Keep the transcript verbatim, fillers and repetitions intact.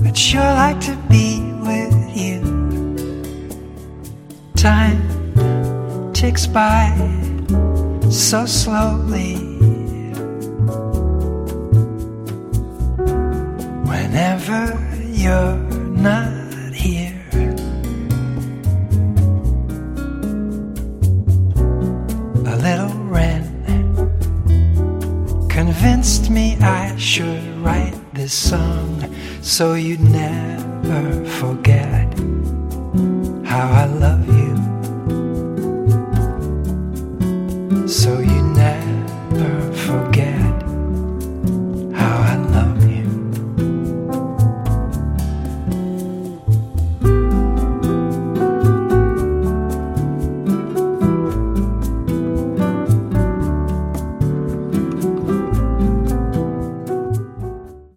I'd sure like to be with you. Time ticks by so slowly. Whenever you're not here, a little wren convinced me I should write this song so you'd never forget how I love you. So you